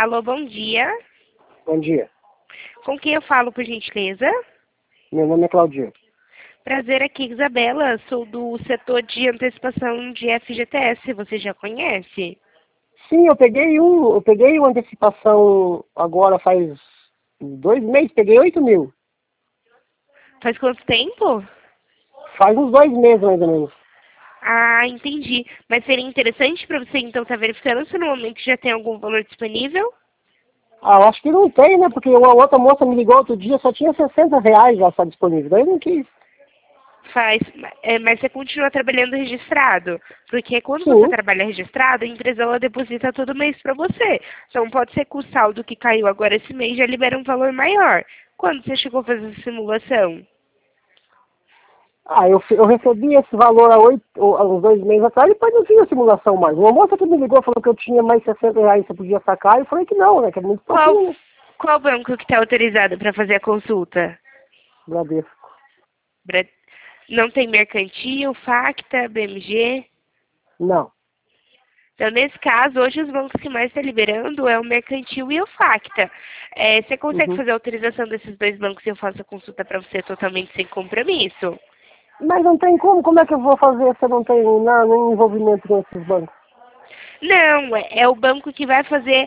Alô, bom dia. Bom dia. Com quem eu falo, por gentileza? Meu nome é Claudio. Prazer aqui, Isabela. Sou do setor de antecipação de FGTS. Você já conhece? Sim, eu peguei uma antecipação agora faz 2 meses, peguei 8.000. Faz quanto tempo? Faz uns 2 meses mais ou menos. Ah, entendi. Mas seria interessante para você, então, estar verificando se no momento já tem algum valor disponível? Ah, eu acho que não tem, né? Porque uma outra moça me ligou outro dia, só tinha R$ 60 já só disponível. Daí eu não quis. Faz, mas você continua trabalhando registrado, porque quando você Sim. trabalha registrado, a empresa ela deposita todo mês para você. Então pode ser que o saldo que caiu agora esse mês já libera um valor maior. Quando você chegou a fazer essa simulação? Ah, eu recebi esse valor há uns 2 meses atrás e depois não fiz a simulação mais. Uma moça que me ligou falou que eu tinha mais R$ 60 que eu podia sacar, e eu falei que não, né? Que é muito Qual, pouquinho, né? qual banco que está autorizado para fazer a consulta? Bradesco. Bra- Não tem Mercantil, Facta, BMG? Não. Então, nesse caso, hoje os bancos que mais estão liberando é o Mercantil e o Facta. Você consegue Uhum. fazer a autorização desses dois bancos e eu faço a consulta para você totalmente sem compromisso? Mas não tem como é que eu vou fazer se eu não tenho nenhum envolvimento com esses bancos? Não, é o banco que vai fazer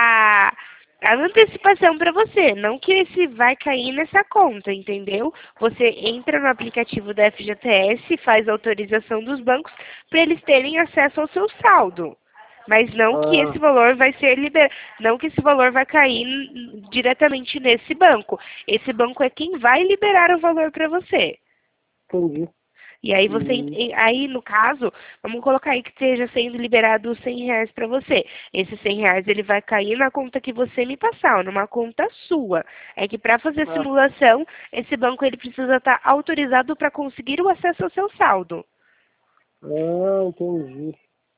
a antecipação para você, não que esse vai cair nessa conta, entendeu? Você entra no aplicativo da FGTS, faz a autorização dos bancos para eles terem acesso ao seu saldo. Mas não que esse Ah, valor vai ser liberado, não que esse valor vai cair diretamente nesse banco. Esse banco é quem vai liberar o valor para você. entendi. E aí Hum, aí no caso, vamos colocar aí que esteja sendo liberado os R$ 100 para você. Esses R$ 100 ele vai cair na conta que você me passar, ou numa conta sua. É que para fazer a ah, simulação, esse banco ele precisa estar autorizado para conseguir o acesso ao seu saldo. entendi.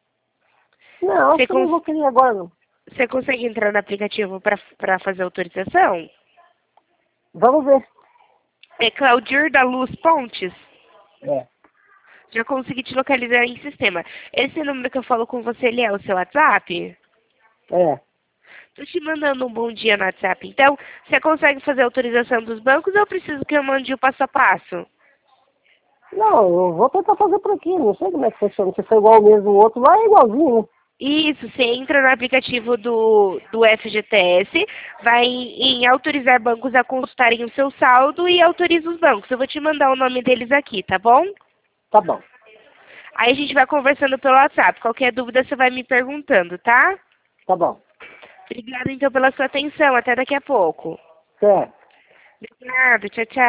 Não, acho Você, que eu não cons vou querer agora, não. você consegue entrar no aplicativo para fazer a autorização? Vamos ver. É Claudir da Luz Pontes? É, Já consegui te localizar em sistema. Esse número que eu falo com você, ele é o seu WhatsApp? é. Estou te mandando um bom dia no WhatsApp. Então, você consegue fazer a autorização dos bancos ou eu preciso que eu mande o passo a passo? Não, eu vou tentar fazer por aqui, não sei como é que funciona. Se for igual mesmo o outro lá, é igualzinho, né? Isso, você entra no aplicativo do FGTS, vai em autorizar bancos a consultarem o seu saldo e autoriza os bancos. Eu vou te mandar o nome deles aqui, tá bom? Tá bom, Aí a gente vai conversando pelo WhatsApp. Qualquer dúvida você vai me perguntando, tá? tá bom. Obrigada então pela sua atenção. Até daqui a pouco. Certo. Obrigada, tchau, tchau.